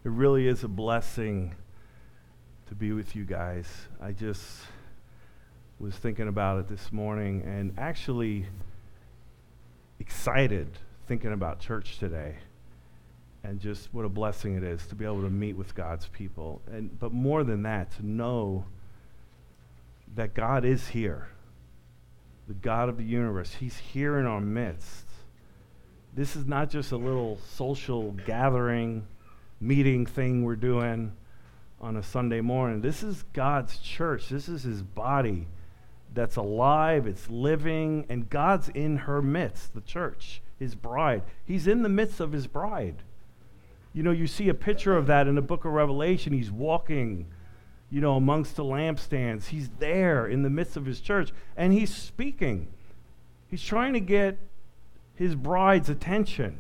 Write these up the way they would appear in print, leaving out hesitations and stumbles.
It really is a blessing to be with you guys. I just was thinking about it this morning and actually excited thinking about church today and just what a blessing it is to be able to meet with God's people. But more than that, to know that God is here, the God of the universe. He's here in our midst. This is not just a little social gathering, meeting thing we're doing on a Sunday morning. This is God's church. This is his body that's alive, it's living, and God's in her midst, the church, his bride. He's in the midst of his bride. You know, you see a picture of that in the book of Revelation. He's walking, amongst the lampstands. He's there in the midst of his church, and he's speaking. He's trying to get his bride's attention.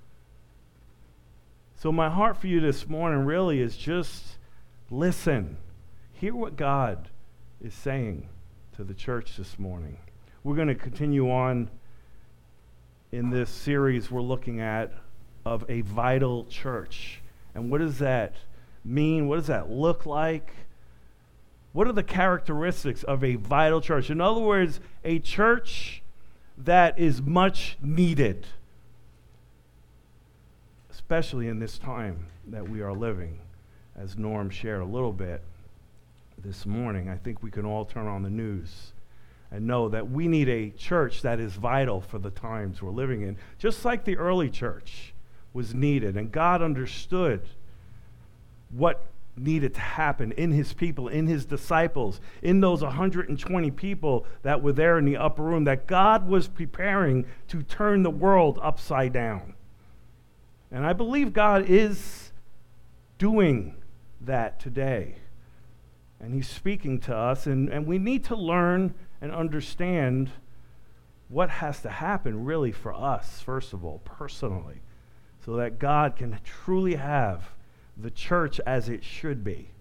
So my heart for you this morning really is just listen. Hear what God is saying to the church this morning. We're going to continue on in this series we're looking at of a vital church. And what does that mean? What does that look like? What are the characteristics of a vital church? In other words, a church that is much needed, especially in this time that we are living. As Norm shared a little bit this morning, I think we can all turn on the news and know that we need a church that is vital for the times we're living in, just like the early church was needed. And God understood what needed to happen in his people, in his disciples, in those 120 people that were there in the upper room, that God was preparing to turn the world upside down. And I believe God is doing that today. And he's speaking to us, and we need to learn and understand what has to happen really for us, first of all, personally, so that God can truly have the church as it should be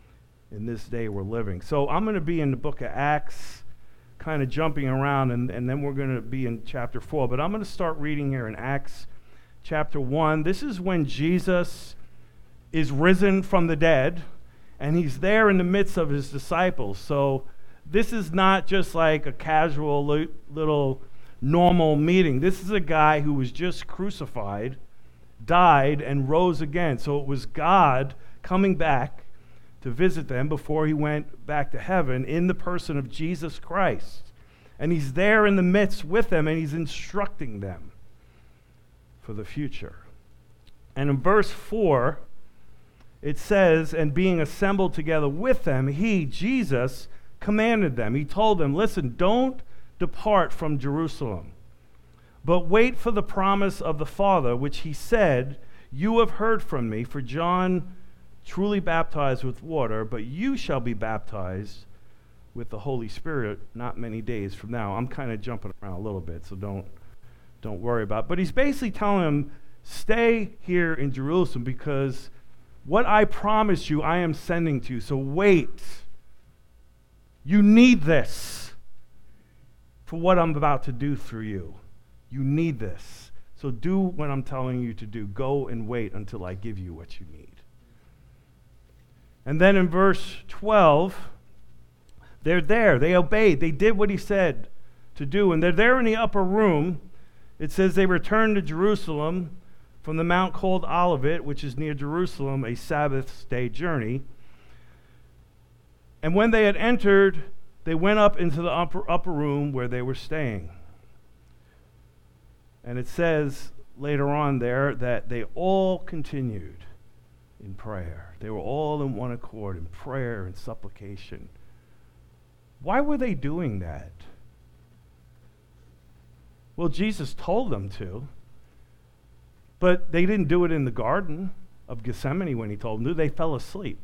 in this day we're living. So I'm going to be in the book of Acts, kind of jumping around, and then we're going to be in chapter 4. But I'm going to start reading here in Acts chapter 1. This is when Jesus is risen from the dead, and he's there in the midst of his disciples. So this is not just like a casual little normal meeting. This is a guy who was just crucified, died, and rose again. So it was God coming back to visit them before he went back to heaven in the person of Jesus Christ. And he's there in the midst with them, and he's instructing them for the future. And in verse 4, it says, and being assembled together with them, he, Jesus, commanded them. He told them, listen, don't depart from Jerusalem, but wait for the promise of the Father, which he said, you have heard from me, for John truly baptized with water, but you shall be baptized with the Holy Spirit not many days from now. I'm kind of jumping around a little bit, so don't worry about it. But he's basically telling them, stay here in Jerusalem because what I promised you, I am sending to you. So wait. You need this for what I'm about to do through you. You need this. So do what I'm telling you to do. Go and wait until I give you what you need. And then in verse 12, they're there. They obeyed. They did what he said to do. And they're there in the upper room. It says they returned to Jerusalem from the mount called Olivet, which is near Jerusalem, a Sabbath day journey. And when they had entered, they went up into the upper room where they were staying. And it says later on there that they all continued in prayer. They were all in one accord in prayer and supplication. Why were they doing that? Well, Jesus told them to. But they didn't do it in the Garden of Gethsemane when he told them to. They fell asleep.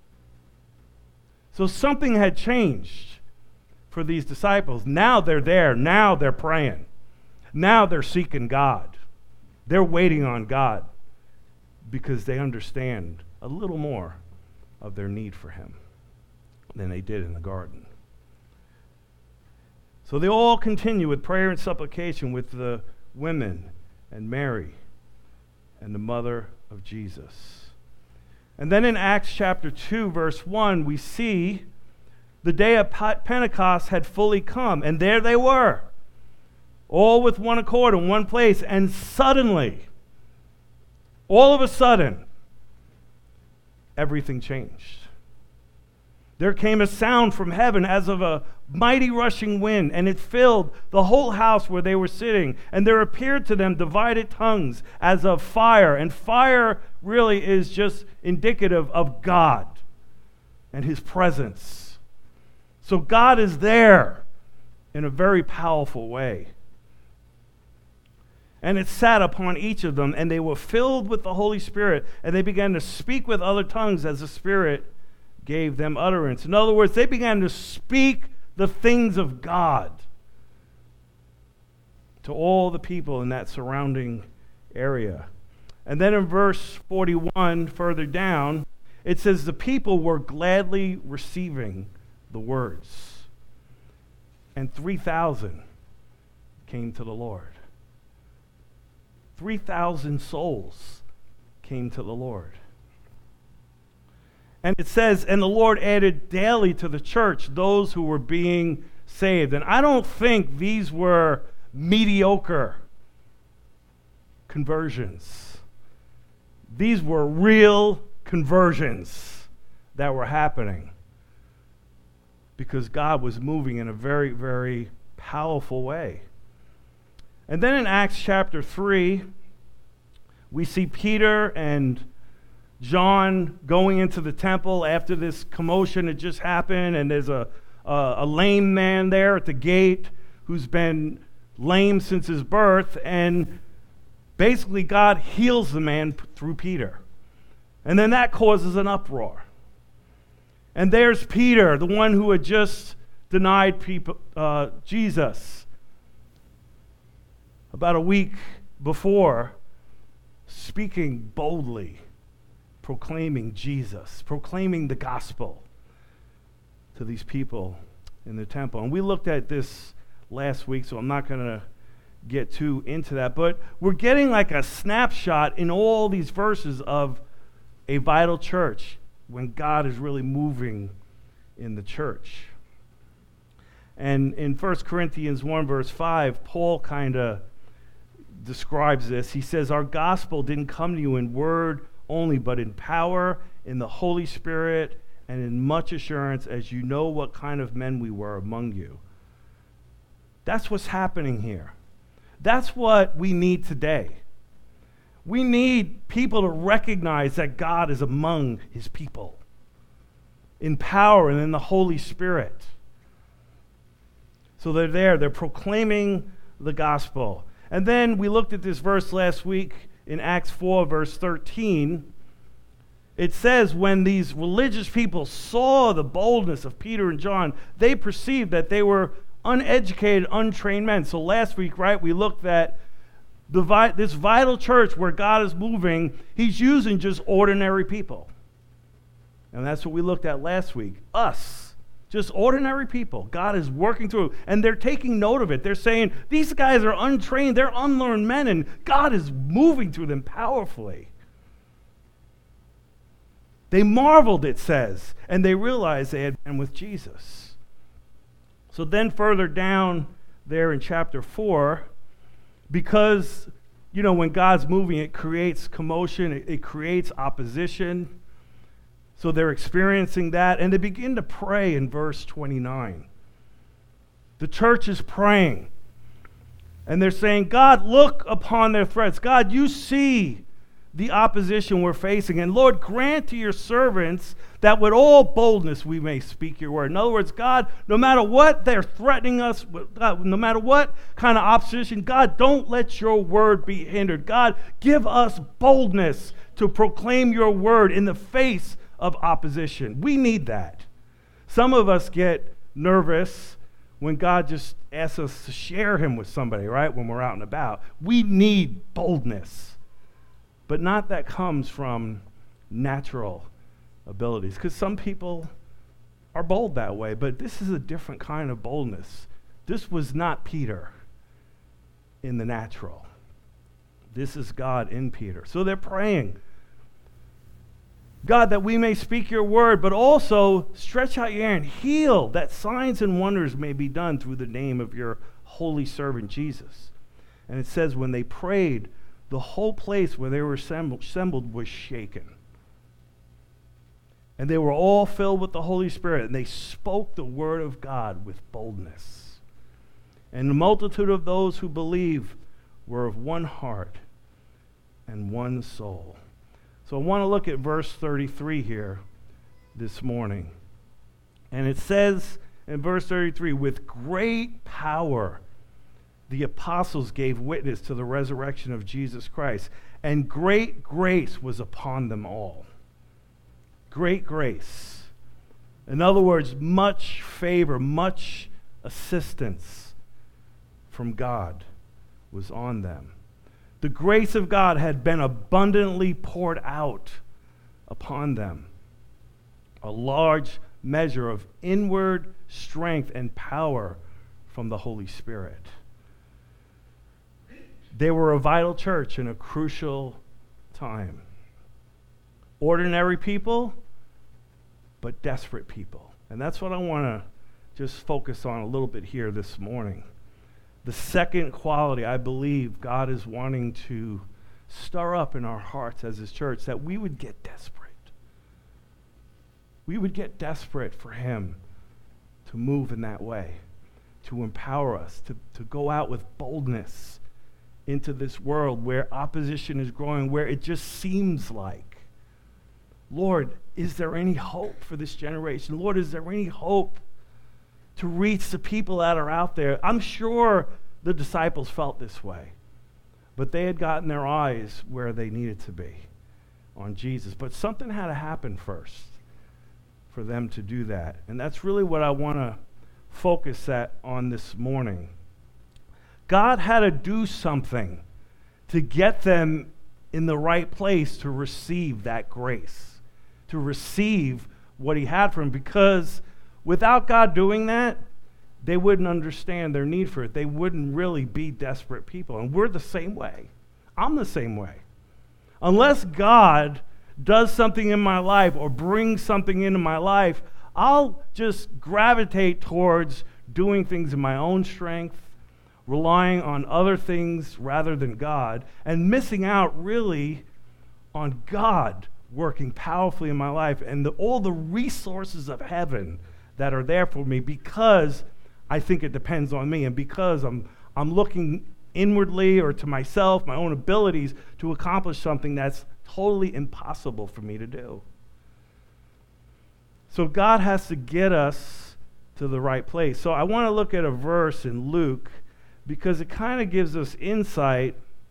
So something had changed for these disciples. Now they're there. Now they're praying. Now they're seeking God. They're waiting on God because they understand a little more of their need for him than they did in the garden. So they all continue with prayer and supplication with the women and Mary and the mother of Jesus. And then in Acts chapter 2, verse 1, we see the day of Pentecost had fully come, and there they were, all with one accord in one place, and suddenly, all of a sudden, everything changed. There came a sound from heaven as of a mighty rushing wind, and it filled the whole house where they were sitting. And there appeared to them divided tongues as of fire. And fire really is just indicative of God and His presence. So God is there in a very powerful way. And it sat upon each of them, and they were filled with the Holy Spirit, and they began to speak with other tongues as the Spirit gave them utterance. In other words, they began to speak the things of God to all the people in that surrounding area. And then in verse 41, further down, it says the people were gladly receiving the words. And 3,000 came to the Lord. 3,000 souls came to the Lord. And it says, and the Lord added daily to the church those who were being saved. And I don't think these were mediocre conversions. These were real conversions that were happening because God was moving in a very, very powerful way. And then in Acts chapter 3, we see Peter and John going into the temple after this commotion had just happened, and there's a lame man there at the gate who's been lame since his birth, and basically God heals the man through Peter. And then that causes an uproar. And there's Peter, the one who had just denied Jesus about a week before, speaking boldly, proclaiming Jesus, proclaiming the gospel to these people in the temple. And we looked at this last week, so I'm not going to get too into that. But we're getting like a snapshot in all these verses of a vital church when God is really moving in the church. And in 1 Corinthians 1 verse 5, Paul kind of describes this. He says, our gospel didn't come to you in word only, but in power, in the Holy Spirit, and in much assurance, as you know what kind of men we were among you. That's what's happening here. That's what we need today. We need people to recognize that God is among His people in power and in the Holy Spirit. So they're there, they're proclaiming the gospel. And then we looked at this verse last week in Acts 4, verse 13. It says, when these religious people saw the boldness of Peter and John, they perceived that they were uneducated, untrained men. So last week, right, we looked at this vital church where God is moving. He's using just ordinary people. And that's what we looked at last week. Us. Just ordinary people. God is working through, and they're taking note of it. They're saying, these guys are untrained, they're unlearned men, and God is moving through them powerfully. They marveled, it says, and they realized they had been with Jesus. So then further down there in chapter 4, because, when God's moving, it creates commotion, it creates opposition. So they're experiencing that, and they begin to pray in verse 29. The church is praying, and they're saying, God, look upon their threats. God, you see the opposition we're facing, and Lord, grant to your servants that with all boldness we may speak your word. In other words, God, no matter what they're threatening us, God, no matter what kind of opposition, God, don't let your word be hindered. God, give us boldness to proclaim your word in the face of opposition. We need that. Some of us get nervous when God just asks us to share him with somebody, right? When we're out and about. We need boldness. But not that comes from natural abilities. Because some people are bold that way, but this is a different kind of boldness. This was not Peter in the natural. This is God in Peter. So they're praying. God, that we may speak your word, but also stretch out your hand, heal, that signs and wonders may be done through the name of your holy servant Jesus. And it says when they prayed, the whole place where they were assembled was shaken. And they were all filled with the Holy Spirit, and they spoke the word of God with boldness. And the multitude of those who believed were of one heart and one soul. So I want to look at verse 33 here this morning. And it says in verse 33, with great power the apostles gave witness to the resurrection of Jesus Christ, and great grace was upon them all. Great grace. In other words, much favor, much assistance from God was on them. The grace of God had been abundantly poured out upon them. A large measure of inward strength and power from the Holy Spirit. They were a vital church in a crucial time. Ordinary people, but desperate people. And that's what I want to just focus on a little bit here this morning. The second quality I believe God is wanting to stir up in our hearts as his church, that we would get desperate. We would get desperate for him to move in that way, to empower us, to go out with boldness into this world where opposition is growing, where it just seems like, Lord, is there any hope for this generation? Lord, is there any hope to reach the people that are out there? I'm sure the disciples felt this way, but they had gotten their eyes where they needed to be, on Jesus. But something had to happen first for them to do that. And that's really what I want to focus on this morning. God had to do something to get them in the right place to receive that grace, to receive what he had for them, because without God doing that, they wouldn't understand their need for it. They wouldn't really be desperate people. And we're the same way. I'm the same way. Unless God does something in my life or brings something into my life, I'll just gravitate towards doing things in my own strength, relying on other things rather than God, and missing out really on God working powerfully in my life and all the resources of heaven that are there for me, because I think it depends on me, and because I'm looking inwardly or to myself, my own abilities, to accomplish something that's totally impossible for me to do. So God has to get us to the right place. So I want to look at a verse in Luke, because it kind of gives us insight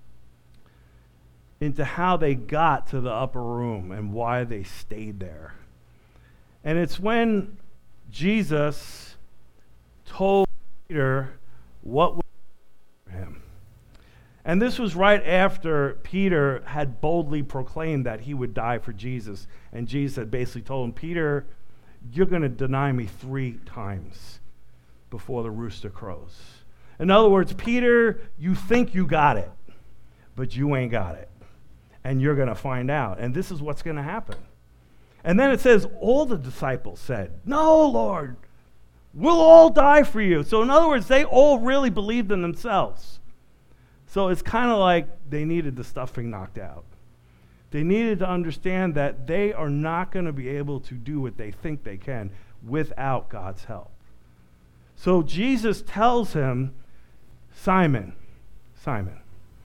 into how they got to the upper room and why they stayed there. And it's when Jesus told Peter what was for him. And this was right after Peter had boldly proclaimed that he would die for Jesus. And Jesus had basically told him, Peter, you're going to deny me 3 times before the rooster crows. In other words, Peter, you think you got it, but you ain't got it. And you're going to find out. And this is what's going to happen. And then it says, all the disciples said, no, Lord, we'll all die for you. So in other words, they all really believed in themselves. So it's kind of like they needed the stuffing knocked out. They needed to understand that they are not going to be able to do what they think they can without God's help. So Jesus tells him, Simon, Simon,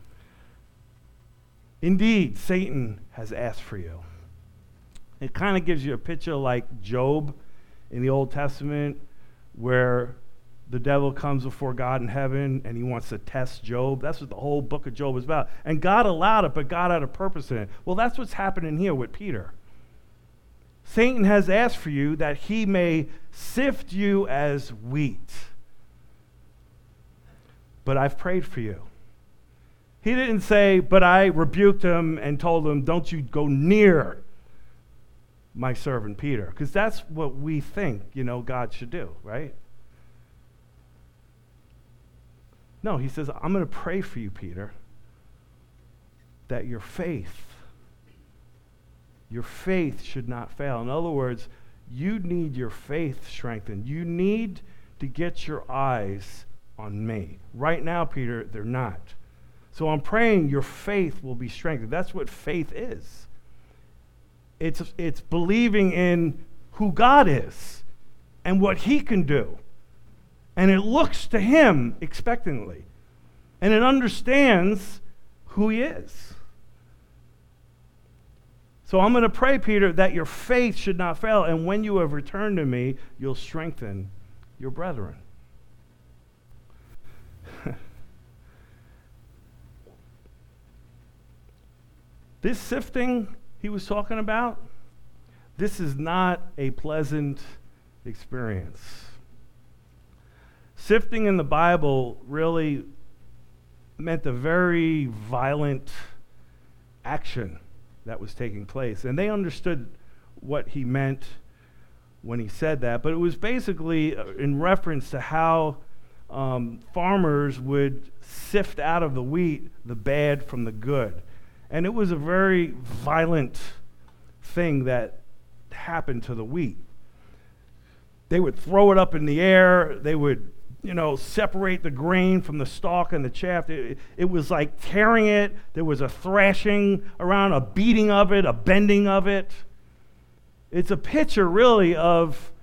indeed, Satan has asked for you. It kind of gives you a picture like Job in the Old Testament, where the devil comes before God in heaven and he wants to test Job. That's what the whole book of Job is about. And God allowed it, but God had a purpose in it. Well, that's what's happening here with Peter. Satan has asked for you that he may sift you as wheat. But I've prayed for you. He didn't say, but I rebuked him and told him, don't you go near my servant Peter. Because that's what we think, God should do, right? No, he says, I'm going to pray for you, Peter, that your faith your faith should not fail. In other words, you need your faith strengthened. You need to get your eyes on me. Right now, Peter, they're not. So I'm praying your faith will be strengthened. That's what faith is. It's believing in who God is and what he can do. And it looks to him expectantly. And it understands who he is. So I'm going to pray, Peter, that your faith should not fail. And when you have returned to me, you'll strengthen your brethren. This sifting he was talking about, this is not a pleasant experience. Sifting in the Bible really meant a very violent action that was taking place. And they understood what he meant when he said that, but it was basically in reference to how farmers would sift out of the wheat the bad from the good. And it was a very violent thing that happened to the wheat. They would throw it up in the air. They would, separate the grain from the stalk and the chaff. It was like tearing it. There was a thrashing around, a beating of it, a bending of it. It's a picture, really, of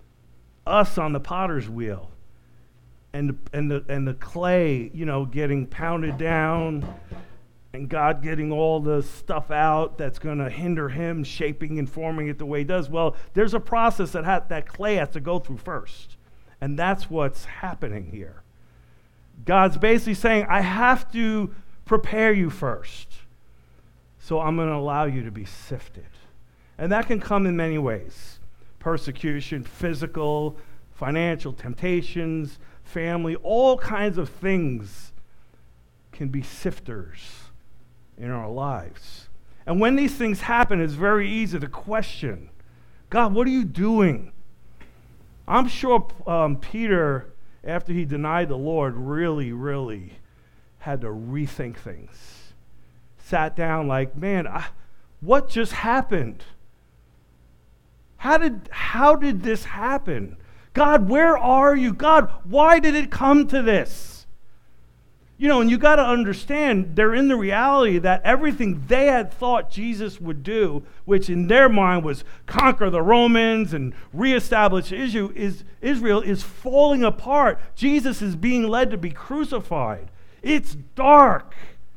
us on the potter's wheel. And the clay, getting pounded down, and God getting all the stuff out that's going to hinder him shaping and forming it the way he does. Well, there's a process that clay has to go through first. And that's what's happening here. God's basically saying, I have to prepare you first. So I'm going to allow you to be sifted. And that can come in many ways. Persecution, physical, financial, temptations, family, all kinds of things can be sifters in our lives. And when these things happen, it's very easy to question, God, what are you doing? I'm sure Peter, after he denied the Lord, really had to rethink things. Sat down like, man, what just happened? How did this happen? God, where are you? God, why did it come to this? And you got to understand, they're in the reality that everything they had thought Jesus would do, which in their mind was conquer the Romans and reestablish Israel, is falling apart. Jesus is being led to be crucified. It's dark.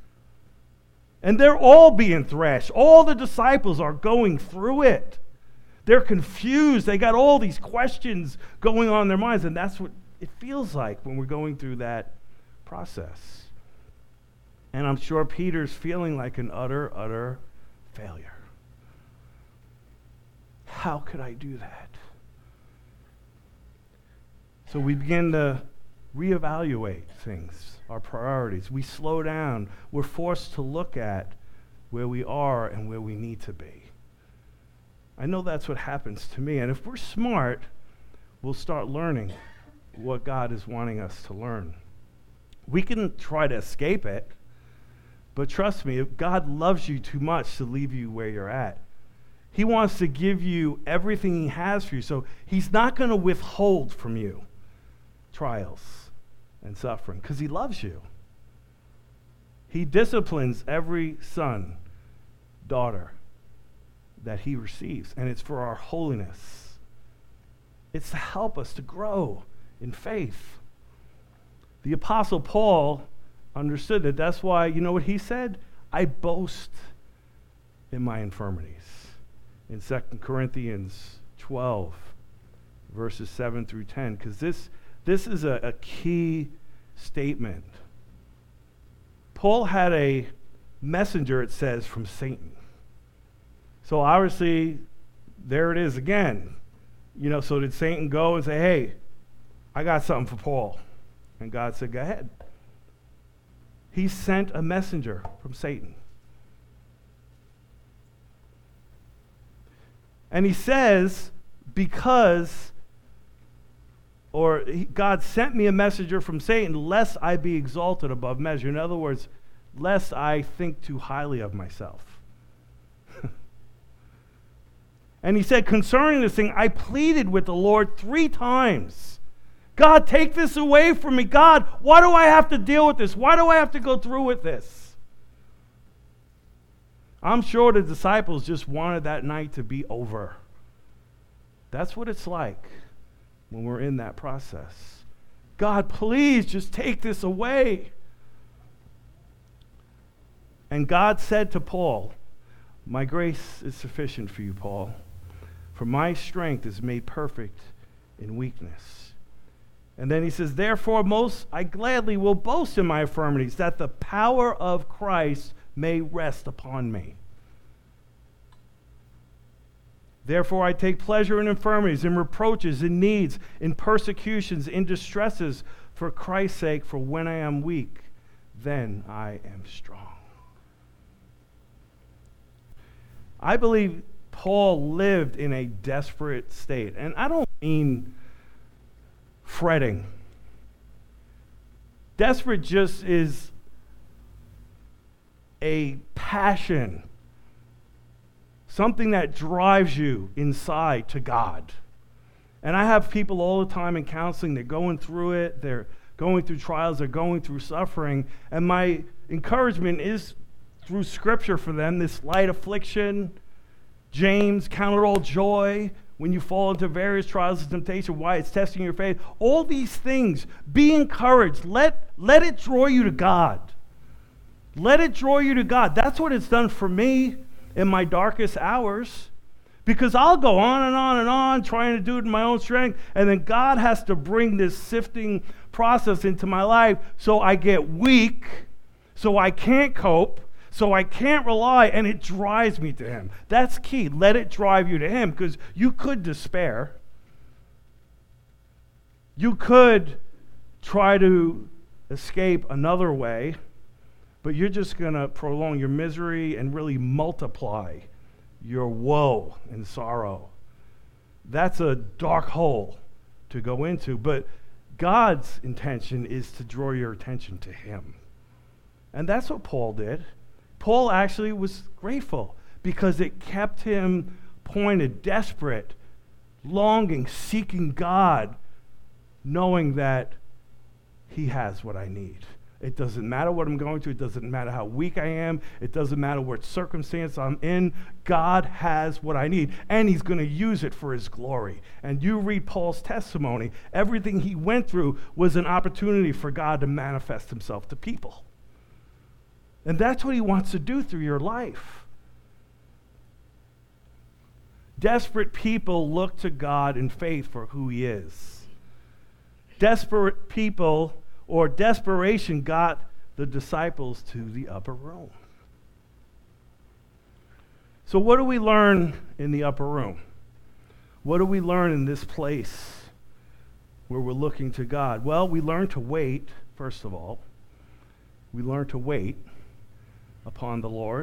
And they're all being thrashed. All the disciples are going through it. They're confused. They got all these questions going on in their minds, and that's what it feels like when we're going through that process. And I'm sure Peter's feeling like an utter failure. How could I do that? So we begin to reevaluate things, our priorities. We slow down. We're forced to look at where we are and where we need to be. I know that's what happens to me. And if we're smart, we'll start learning what God is wanting us to learn. We can try to escape it, but trust me, if God loves you too much to leave you where you're at. He wants to give you everything he has for you, so he's not going to withhold from you trials and suffering because he loves you. He disciplines every son, daughter that he receives, and it's for our holiness. It's to help us to grow in faith. The Apostle Paul understood that. That's why, you know what he said? I boast in my infirmities. In 2 Corinthians 12, verses 7 through 10, because this is a key statement. Paul had a messenger, it says, from Satan. So obviously, there it is again. So did Satan go and say, hey, I got something for Paul? And God said, go ahead. He sent a messenger from Satan. And he says, God sent me a messenger from Satan, lest I be exalted above measure. In other words, lest I think too highly of myself. And he said, concerning this thing, I pleaded with the Lord 3 times. God, take this away from me. God, why do I have to deal with this? Why do I have to go through with this? I'm sure the disciples just wanted that night to be over. That's what it's like when we're in that process. God, please just take this away. And God said to Paul, my grace is sufficient for you, Paul, for my strength is made perfect in weakness. And then he says, therefore, most I gladly will boast in my infirmities, that the power of Christ may rest upon me. Therefore, I take pleasure in infirmities, in reproaches, in needs, in persecutions, in distresses, for Christ's sake, for when I am weak, then I am strong. I believe Paul lived in a desperate state. And I don't mean fretting. Desperate just is a passion. Something that drives you inside to God. And I have people all the time in counseling, they're going through it, they're going through trials, they're going through suffering. And my encouragement is through Scripture for them, this light affliction, James, count it all joy when you fall into various trials and temptation, why it's testing your faith. All these things, be encouraged. Let it draw you to God. Let it draw you to God. That's what it's done for me in my darkest hours. Because I'll go on and on and on trying to do it in my own strength, and then God has to bring this sifting process into my life so I get weak, so I can't cope, so I can't rely, and it drives me to Him. That's key. Let it drive you to Him, because you could despair. You could try to escape another way, but you're just going to prolong your misery and really multiply your woe and sorrow. That's a dark hole to go into, but God's intention is to draw your attention to Him. And that's what Paul did. Paul actually was grateful because it kept him pointed, desperate, longing, seeking God, knowing that He has what I need. It doesn't matter what I'm going through. It doesn't matter how weak I am. It doesn't matter what circumstance I'm in. God has what I need, and He's going to use it for His glory. And you read Paul's testimony. Everything he went through was an opportunity for God to manifest Himself to people. And that's what He wants to do through your life. Desperate people look to God in faith for who He is. Desperate people or desperation got the disciples to the upper room. So what do we learn in the upper room? What do we learn in this place where we're looking to God? Well, we learn to wait, first of all. We learn to wait upon the Lord.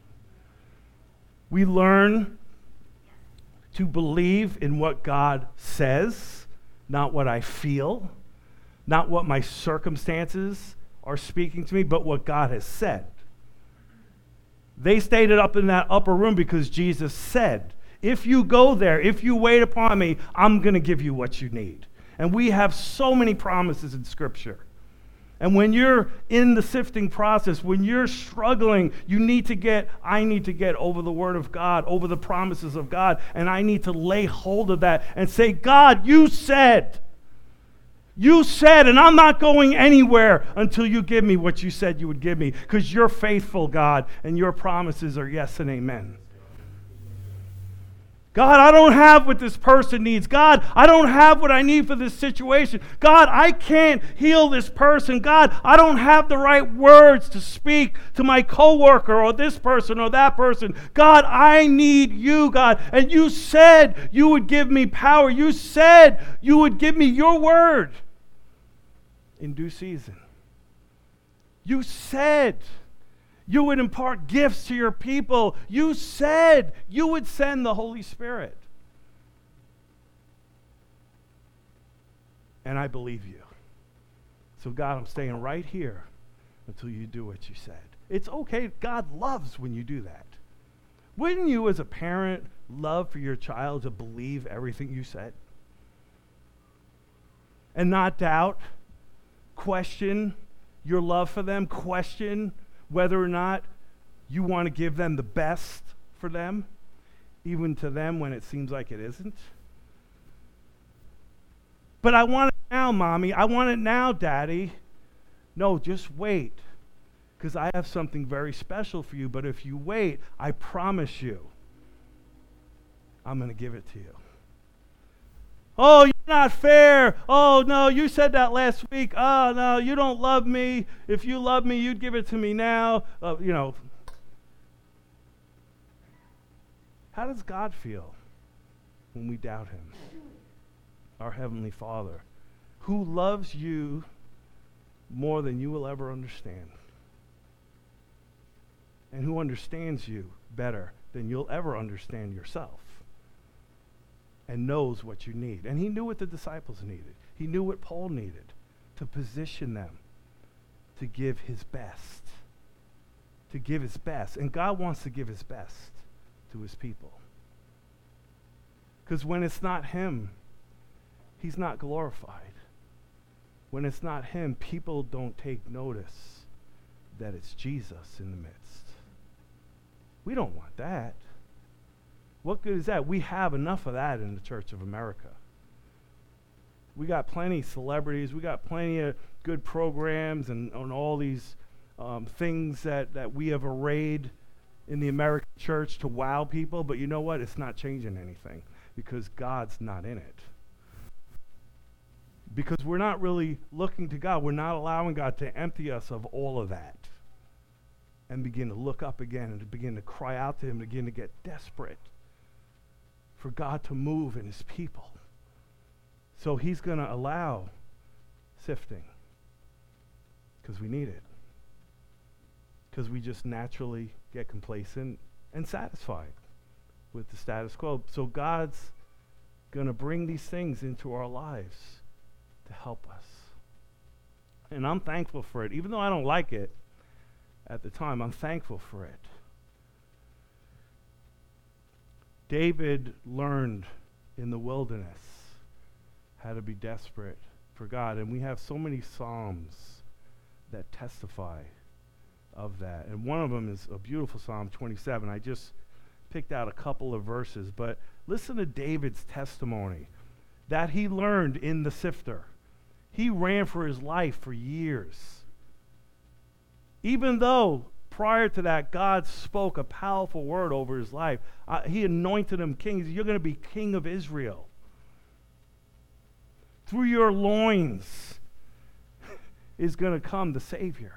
We learn to believe in what God says, not what I feel, not what my circumstances are speaking to me, but what God has said. They stayed up in that upper room because Jesus said, if you go there, if you wait upon me, I'm going to give you what you need. And we have so many promises in Scripture. And when you're in the sifting process, when you're struggling, I need to get over the Word of God, over the promises of God, and I need to lay hold of that and say, God, you said, and I'm not going anywhere until you give me what you said you would give me, because you're faithful, God, and your promises are yes and amen. God, I don't have what this person needs. God, I don't have what I need for this situation. God, I can't heal this person. God, I don't have the right words to speak to my coworker or this person or that person. God, I need you, God. And you said you would give me power. You said you would give me your word in due season. You said you would impart gifts to your people. You said you would send the Holy Spirit. And I believe you. So God, I'm staying right here until you do what you said. It's okay. God loves when you do that. Wouldn't you as a parent love for your child to believe everything you said? And not doubt, question your love for them, question whether or not you want to give them the best for them, even to them when it seems like it isn't. But I want it now, Mommy. I want it now, Daddy. No, just wait, because I have something very special for you. But if you wait, I promise you, I'm going to give it to you. Oh, you're not fair. Oh, no, you said that last week. Oh, no, you don't love me. If you love me, you'd give it to me now. How does God feel when we doubt him? Our Heavenly Father, who loves you more than you will ever understand, and who understands you better than you'll ever understand yourself, and knows what you need. And he knew what the disciples needed. He knew what Paul needed to position them to give his best. To give his best. And God wants to give his best to his people. Because when it's not him, he's not glorified. When it's not him, people don't take notice that it's Jesus in the midst. We don't want that. What good is that? We have enough of that in the Church of America. We got plenty of celebrities. We got plenty of good programs and on all these things that we have arrayed in the American church to wow people. But you know what? It's not changing anything because God's not in it. Because we're not really looking to God. We're not allowing God to empty us of all of that and begin to look up again and to begin to cry out to him, and begin to get desperate for God to move in his people. So he's going to allow sifting because we need it. Because we just naturally get complacent and satisfied with the status quo. So God's going to bring these things into our lives to help us. And I'm thankful for it. Even though I don't like it at the time, I'm thankful for it. David learned in the wilderness how to be desperate for God. And we have so many Psalms that testify of that. And one of them is a beautiful Psalm 27. I just picked out a couple of verses. But listen to David's testimony that he learned in the sifter. He ran for his life for years. Even though prior to that, God spoke a powerful word over his life. He anointed him king. He said, you're going to be king of Israel. Through your loins is going to come the Savior.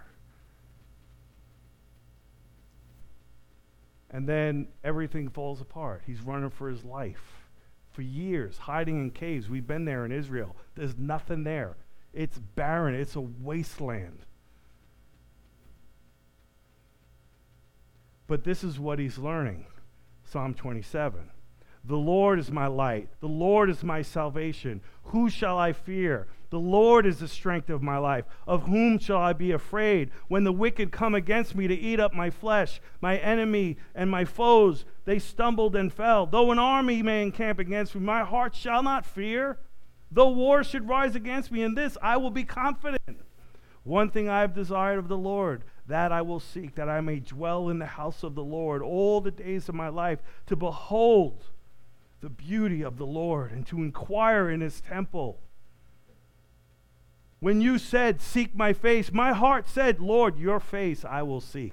And then everything falls apart. He's running for his life for years, hiding in caves. We've been there in Israel. There's nothing there. It's barren. It's a wasteland. But this is what he's learning. Psalm 27. The Lord is my light. The Lord is my salvation. Who shall I fear? The Lord is the strength of my life. Of whom shall I be afraid? When the wicked come against me to eat up my flesh, my enemy and my foes, they stumbled and fell. Though an army may encamp against me, my heart shall not fear. Though war should rise against me, in this I will be confident. One thing I have desired of the Lord, that I will seek, that I may dwell in the house of the Lord all the days of my life, to behold the beauty of the Lord and to inquire in his temple. When you said, seek my face, my heart said, Lord, your face I will seek.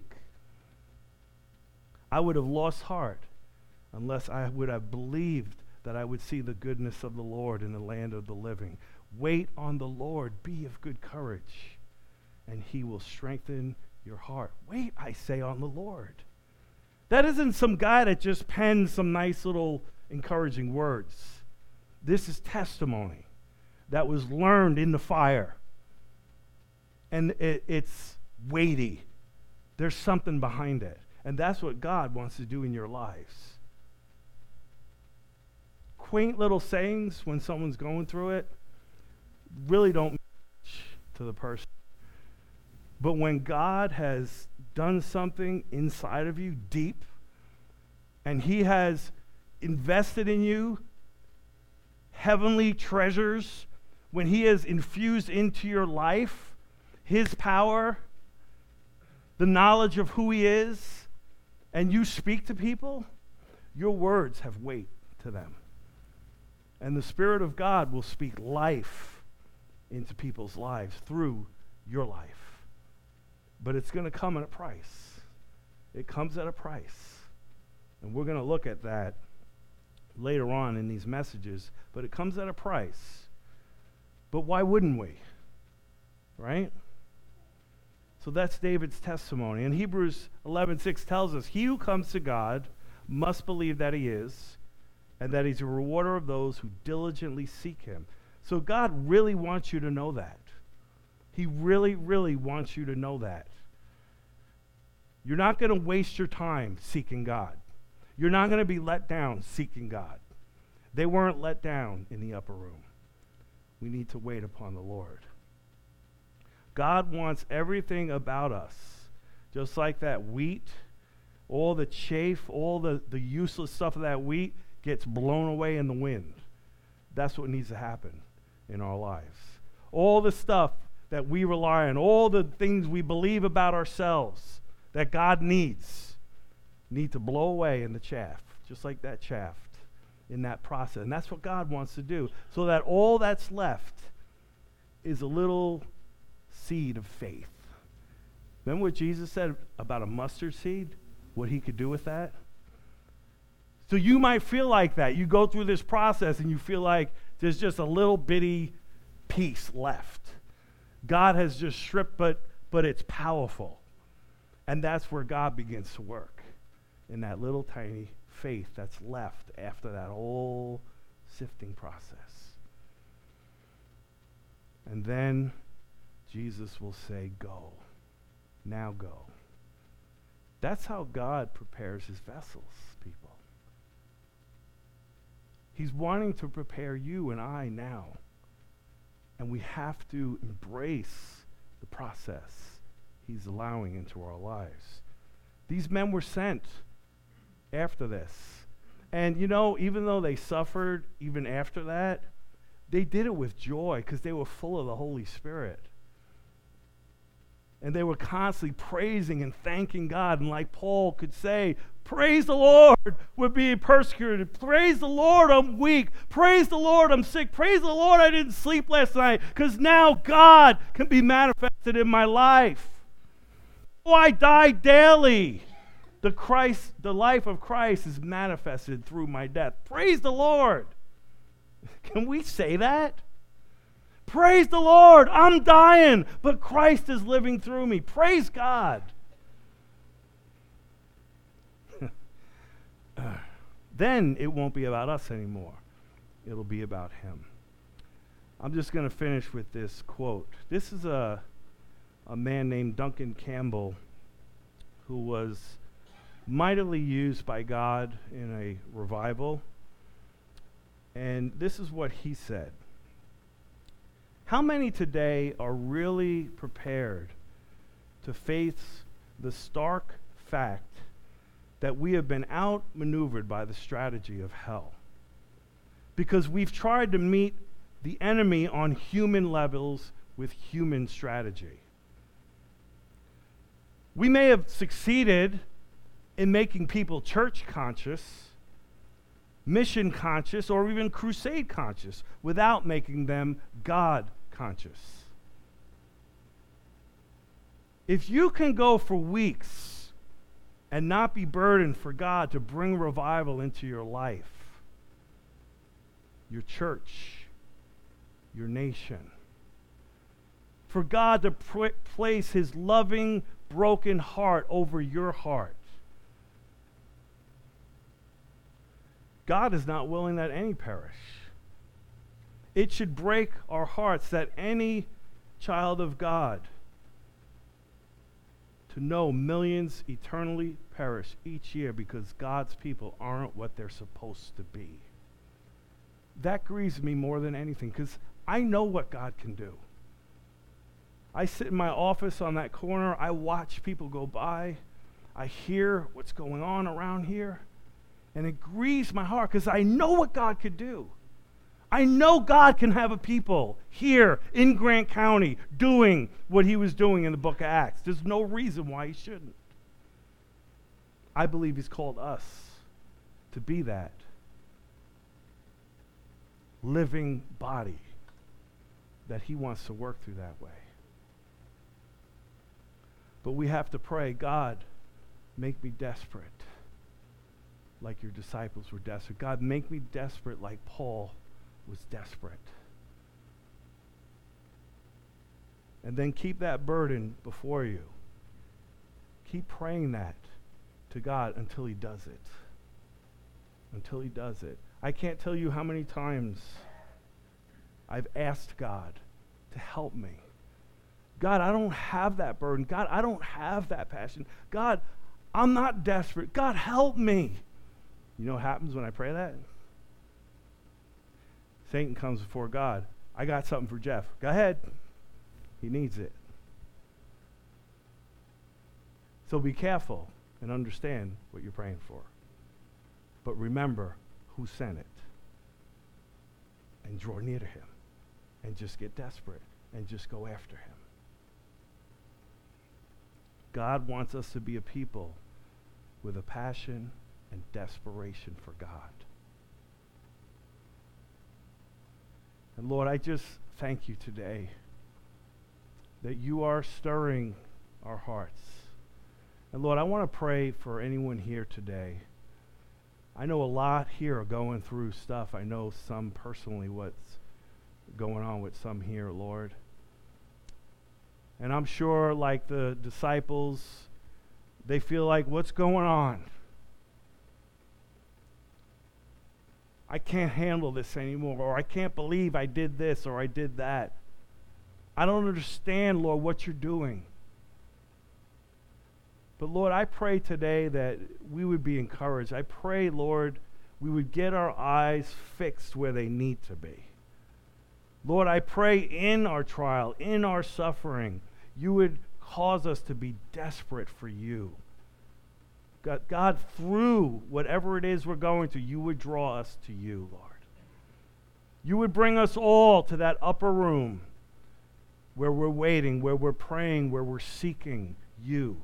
I would have lost heart unless I would have believed that I would see the goodness of the Lord in the land of the living. Wait on the Lord, be of good courage, and he will strengthen your heart. Wait, I say, on the Lord. That isn't some guy that just penned some nice little encouraging words. This is testimony that was learned in the fire. And it's weighty. There's something behind it. And that's what God wants to do in your lives. Quaint little sayings when someone's going through it really don't mean much to the person. But when God has done something inside of you deep, and he has invested in you heavenly treasures, when he has infused into your life his power, the knowledge of who he is, and you speak to people, your words have weight to them. And the Spirit of God will speak life into people's lives through your life. But it's going to come at a price. It comes at a price. And we're going to look at that later on in these messages, but it comes at a price. But why wouldn't we? Right? So that's David's testimony. And Hebrews 11:6 tells us, he who comes to God must believe that he is, and that he's a rewarder of those who diligently seek him. So God really wants you to know that. He really, really wants you to know that. You're not going to waste your time seeking God. You're not going to be let down seeking God. They weren't let down in the upper room. We need to wait upon the Lord. God wants everything about us, just like that wheat, all the chaff, all the useless stuff of that wheat gets blown away in the wind. That's what needs to happen in our lives. All the stuff that we rely on, all the things we believe about ourselves that God needs, need to blow away in the chaff, just like that chaff in that process. And that's what God wants to do, so that all that's left is a little seed of faith. Remember what Jesus said about a mustard seed? What he could do with that? So you might feel like that. You go through this process and you feel like there's just a little bitty piece left. God has just stripped, but it's powerful. And that's where God begins to work, in that little tiny faith that's left after that whole sifting process. And then Jesus will say, go. Now go. That's how God prepares his vessels, people. He's wanting to prepare you and I now. And we have to embrace the process he's allowing into our lives. These men were sent after this. And you know, even though they suffered even after that, they did it with joy because they were full of the Holy Spirit. And they were constantly praising and thanking God. And like Paul could say, praise the Lord, we're being persecuted. Praise the Lord, I'm weak. Praise the Lord, I'm sick. Praise the Lord, I didn't sleep last night, because now God can be manifested in my life. Oh, I die daily. The life of Christ is manifested through my death. Praise the Lord. Can we say that? Praise the Lord, I'm dying, but Christ is living through me. Praise God. Then it won't be about us anymore. It'll be about him. I'm just going to finish with this quote. This is a man named Duncan Campbell, who was mightily used by God in a revival. And this is what he said. How many today are really prepared to face the stark fact that we have been outmaneuvered by the strategy of hell? Because we've tried to meet the enemy on human levels with human strategy. We may have succeeded in making people church conscious, mission conscious, or even crusade conscious without making them God conscious. If you can go for weeks and not be burdened for God to bring revival into your life, your church, your nation, for God to place his loving, broken heart over your heart, God is not willing that any perish. It should break our hearts that any child of God to know millions eternally perish each year because God's people aren't what they're supposed to be. That grieves me more than anything, because I know what God can do. I sit in my office on that corner, I watch people go by, I hear what's going on around here, And it grieves my heart because I know what God could do. I know God can have a people here in Grant County doing what he was doing in the book of Acts. There's no reason why he shouldn't. I believe he's called us to be that living body that he wants to work through that way. But we have to pray, God, make me desperate like your disciples were desperate. God, make me desperate like Paul was desperate. And then keep that burden before you. Keep praying that to God until he does it. Until he does it. I can't tell you how many times I've asked God to help me. God, I don't have that burden. God, I don't have that passion. God, I'm not desperate. God, help me. You know what happens when I pray that? Satan comes before God. I got something for Jeff. Go ahead. He needs it. So be careful and understand what you're praying for. But remember who sent it. And draw near to him. And just get desperate. And just go after him. God wants us to be a people with a passion and desperation for God. And Lord, I just thank you today that you are stirring our hearts. And Lord, I want to pray for anyone here today. I know a lot here are going through stuff. I know some personally what's going on with some here, Lord. And I'm sure like the disciples, they feel like, what's going on? I can't handle this anymore, or I can't believe I did this or I did that. I don't understand, Lord, what you're doing. But Lord, I pray today that we would be encouraged. I pray, Lord, we would get our eyes fixed where they need to be. Lord, I pray in our trial, in our suffering, you would cause us to be desperate for you. God, through whatever it is we're going through, you would draw us to you, Lord. You would bring us all to that upper room where we're waiting, where we're praying, where we're seeking you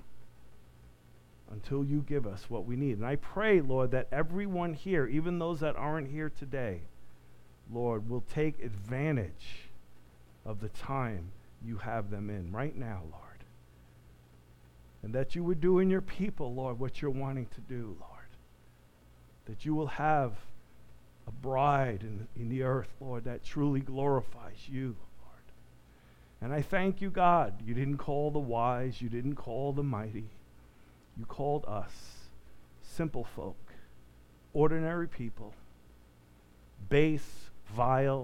until you give us what we need. And I pray, Lord, that everyone here, even those that aren't here today, Lord, will take advantage of the time you have them in right now, Lord. And that you would do in your people, Lord, what you're wanting to do, Lord. That you will have a bride in the earth, Lord, that truly glorifies you, Lord. And I thank you, God. You didn't call the wise. You didn't call the mighty. You called us, simple folk, ordinary people, base, vile,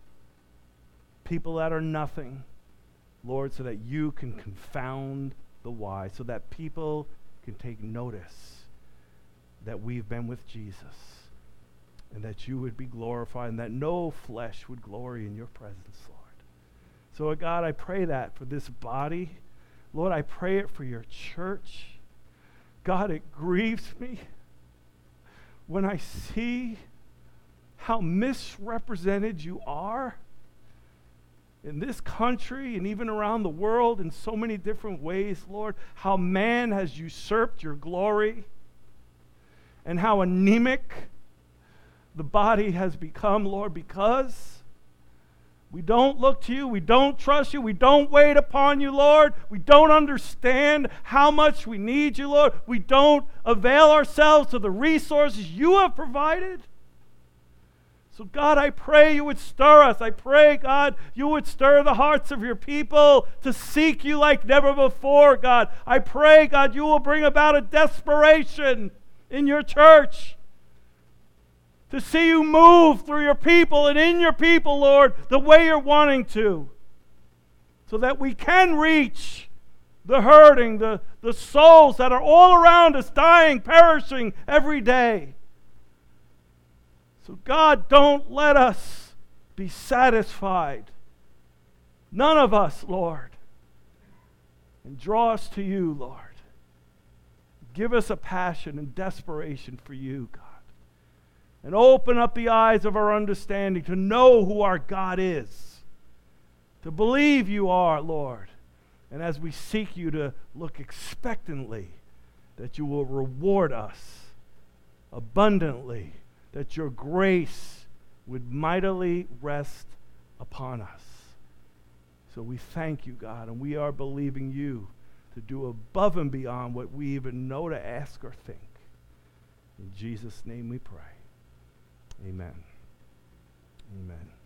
people that are nothing, Lord, so that you can confound the wise, so that people can take notice that we've been with Jesus and that you would be glorified and that no flesh would glory in your presence, Lord. So, God, I pray that for this body. Lord, I pray it for your church. God, it grieves me when I see how misrepresented you are in this country and even around the world in so many different ways, Lord, how man has usurped your glory and how anemic the body has become, Lord, because we don't look to you, we don't trust you, we don't wait upon you, Lord. We don't understand how much we need you, Lord. We don't avail ourselves of the resources you have provided. So God, I pray you would stir us. I pray, God, you would stir the hearts of your people to seek you like never before, God. I pray, God, you will bring about a desperation in your church to see you move through your people and in your people, Lord, the way you're wanting to, so that we can reach the hurting, the souls that are all around us, dying, perishing every day. So God, don't let us be satisfied. None of us, Lord. And draw us to you, Lord. Give us a passion and desperation for you, God. and open up the eyes of our understanding to know who our God is, to believe you are, Lord. And as we seek you, to look expectantly that you will reward us abundantly, that your grace would mightily rest upon us. So we thank you, God, and we are believing you to do above and beyond what we even know to ask or think. In Jesus' name we pray. Amen. Amen.